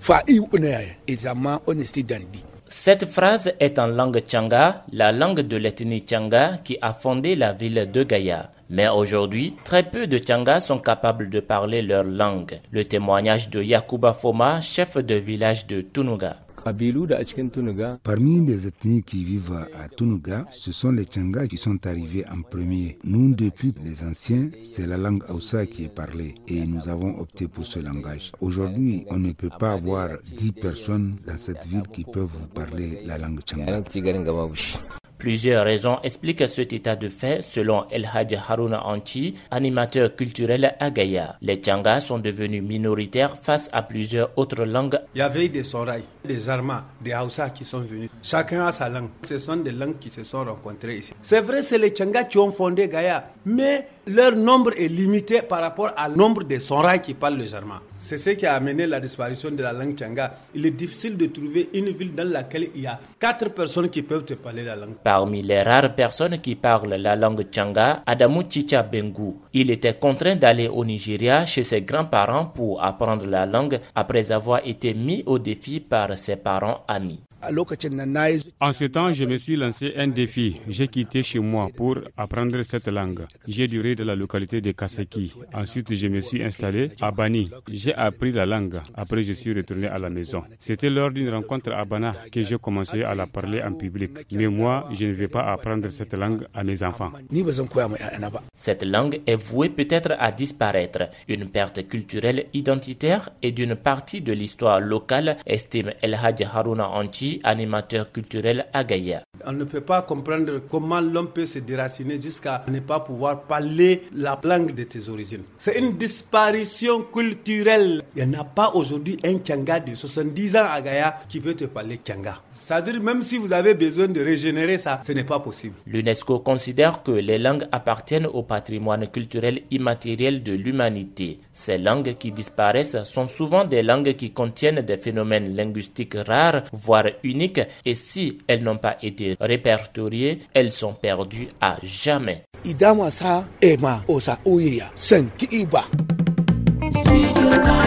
Cette phrase est en langue Tchanga, la langue de l'ethnie Tchanga qui a fondé la ville de Gaya. Mais aujourd'hui, très peu de Tchanga sont capables de parler leur langue. Le témoignage de Yakuba Foma, chef de village de Tunuga. Parmi les ethnies qui vivent à Tunuga, ce sont les Tchanga qui sont arrivés en premier. Nous, depuis les anciens, c'est la langue Hausa qui est parlée et nous avons opté pour ce langage. Aujourd'hui, on ne peut pas avoir 10 personnes dans cette ville qui peuvent vous parler la langue Tchanga. Plusieurs raisons expliquent cet état de fait selon El Hadj Haruna Anchi, animateur culturel à Gaya. Les Tchanga sont devenus minoritaires face à plusieurs autres langues. Il y avait des Soraï, des Arma, des Hausa qui sont venus. Chacun a sa langue. Ce sont des langues qui se sont rencontrées ici. C'est vrai, c'est les Tchanga qui ont fondé Gaya, mais leur nombre est limité par rapport au nombre des Soraï qui parlent le Jarma. C'est ce qui a amené la disparition de la langue Tchanga. Il est difficile de trouver une ville dans laquelle il y a 4 personnes qui peuvent te parler la langue. Parmi les rares personnes qui parlent la langue Tchanga, Adamu Chicha Bengu. Il était contraint d'aller au Nigeria chez ses grands-parents pour apprendre la langue après avoir été mis au défi par ses parents amis. En ce temps, je me suis lancé un défi. J'ai quitté chez moi pour apprendre cette langue. J'ai duré dans la localité de Kaseki. Ensuite, je me suis installé à Bani. J'ai appris la langue. Après, je suis retourné à la maison. C'était lors d'une rencontre à Bana que j'ai commencé à la parler en public. Mais moi, je ne vais pas apprendre cette langue à mes enfants. Cette langue est vouée peut-être à disparaître. Une perte culturelle identitaire et d'une partie de l'histoire locale, estime El Hadj Haruna Anchi, animateur culturel à Gaya. On ne peut pas comprendre comment l'homme peut se déraciner jusqu'à ne pas pouvoir parler la langue de tes origines. C'est une disparition culturelle. Il n'y en a pas aujourd'hui un Tchanga de 70 ans à Gaya qui peut te parler Tchanga. C'est-à-dire même si vous avez besoin de régénérer ça, ce n'est pas possible. L'UNESCO considère que les langues appartiennent au patrimoine culturel immatériel de l'humanité. Ces langues qui disparaissent sont souvent des langues qui contiennent des phénomènes linguistiques rares, voire uniques, et si elles n'ont pas été répertoriées, elles sont perdues à jamais. Idama sa ema osa oya sen ki iba.